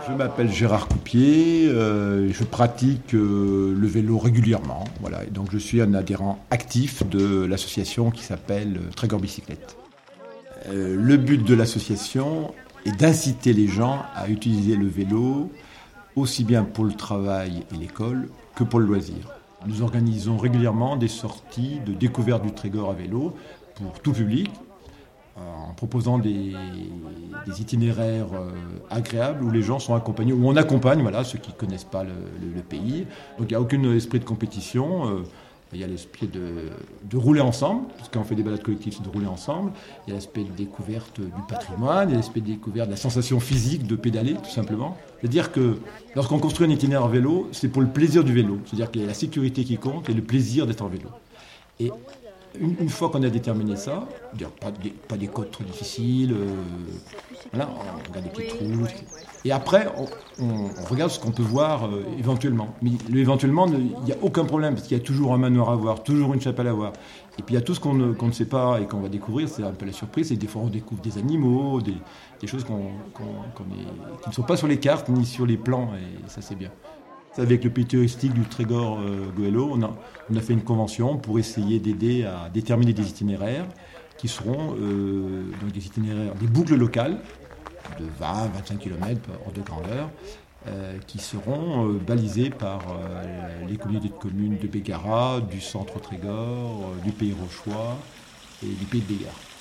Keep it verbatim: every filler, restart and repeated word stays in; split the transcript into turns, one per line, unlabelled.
Je m'appelle Gérard Coupier, euh, je pratique euh, le vélo régulièrement. Voilà, et donc je suis un adhérent actif de l'association qui s'appelle Trégor Bicyclette. Euh, le but de l'association est d'inciter les gens à utiliser le vélo aussi bien pour le travail et l'école que pour le loisir. Nous organisons régulièrement des sorties de découverte du Trégor à vélo pour tout public, en proposant des, des itinéraires euh, agréables où les gens sont accompagnés, où on accompagne voilà, ceux qui ne connaissent pas le, le, le pays. Donc il n'y a aucun esprit de compétition, euh, il y a l'esprit de, de rouler ensemble, parce qu'on fait des balades collectives, c'est de rouler ensemble. Il y a l'aspect de découverte du patrimoine, il y a l'aspect de découverte de la sensation physique de pédaler, tout simplement. C'est-à-dire que lorsqu'on construit un itinéraire en vélo, c'est pour le plaisir du vélo. C'est-à-dire qu'il y a la sécurité qui compte et le plaisir d'être en vélo. Et Une, une fois qu'on a déterminé ça, pas des, pas des côtes trop difficiles, euh, voilà, on regarde des petites routes. Et après, on, on, on regarde ce qu'on peut voir euh, éventuellement. Mais le, éventuellement, il n'y a aucun problème, parce qu'il y a toujours un manoir à voir, toujours une chapelle à voir. Et puis il y a tout ce qu'on ne, qu'on ne sait pas et qu'on va découvrir, c'est un peu la surprise. Et des fois, on découvre des animaux, des, des choses qu'on, qu'on, qu'on est, qui ne sont pas sur les cartes ni sur les plans, et ça, c'est bien. Avec le pays touristique du Trégor euh, Goëlo, on a, on a fait une convention pour essayer d'aider à déterminer des itinéraires qui seront euh, donc des itinéraires, des boucles locales de vingt à vingt-cinq kilomètres hors de grandeur, euh, qui seront euh, balisés par euh, les communautés de communes de Bégara, du centre Trégor, euh, du pays Rochois et du pays de Bégard.